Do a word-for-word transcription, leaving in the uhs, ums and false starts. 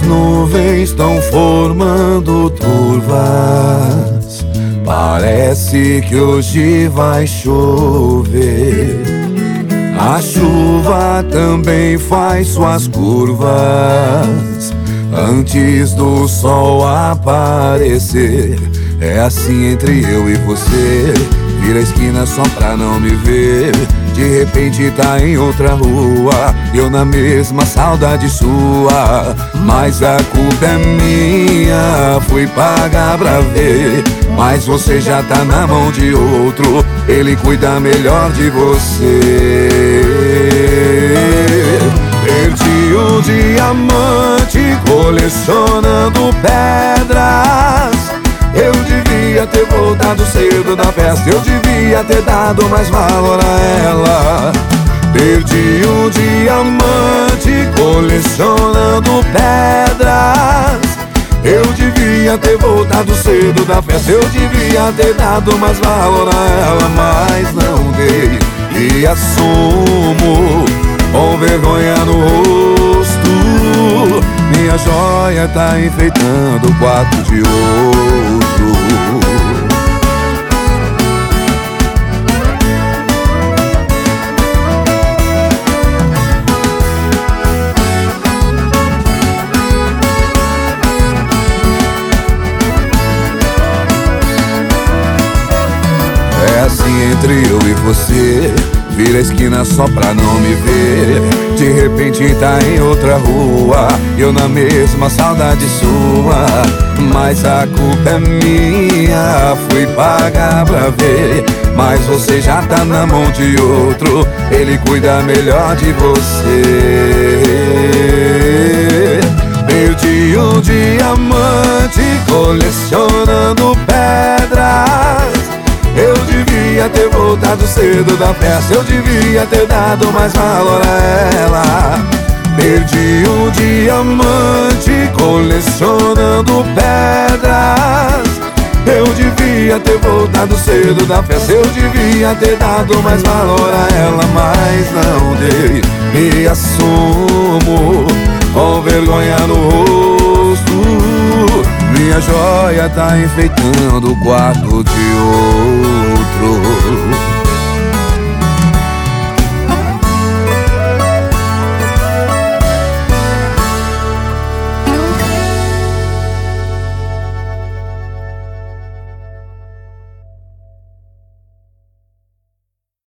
nuvens estão formando turvas. Parece que hoje vai chover. A chuva também faz suas curvas antes do sol aparecer. É assim entre eu e você. Vira a esquina só pra não me ver. De repente tá em outra rua, eu na mesma saudade sua. Mas a culpa é minha, fui pagar pra ver. Mas você já tá na mão de outro, ele cuida melhor de você. Perdi o diamante colecionando pedras. Eu devia ter voltado cedo da festa, eu devia ter dado mais valor a ela. Perdi o diamante colecionando pedras. Eu devia ter voltado cedo da festa, eu devia ter dado mais valor a ela, mas não dei. E assumo com vergonha no rosto, minha joia tá enfeitando o quarto de outro. É assim entre eu e você. Vira a esquina só pra não me ver. De repente tá em outra rua, eu na mesma saudade sua. Mas a culpa é minha, fui pagar pra ver. Mas você já tá na mão de outro, ele cuida melhor de você. Perdi o diamante colecionando pedras. Eu devia ter voltado cedo da festa, eu devia ter dado mais valor a ela. Perdi o diamante colecionando pedras. Eu devia ter voltado cedo da festa, eu devia ter dado mais valor a ela, mas não dei. E assumo com vergonha no rosto, minha joia tá enfeitando o quarto de outro.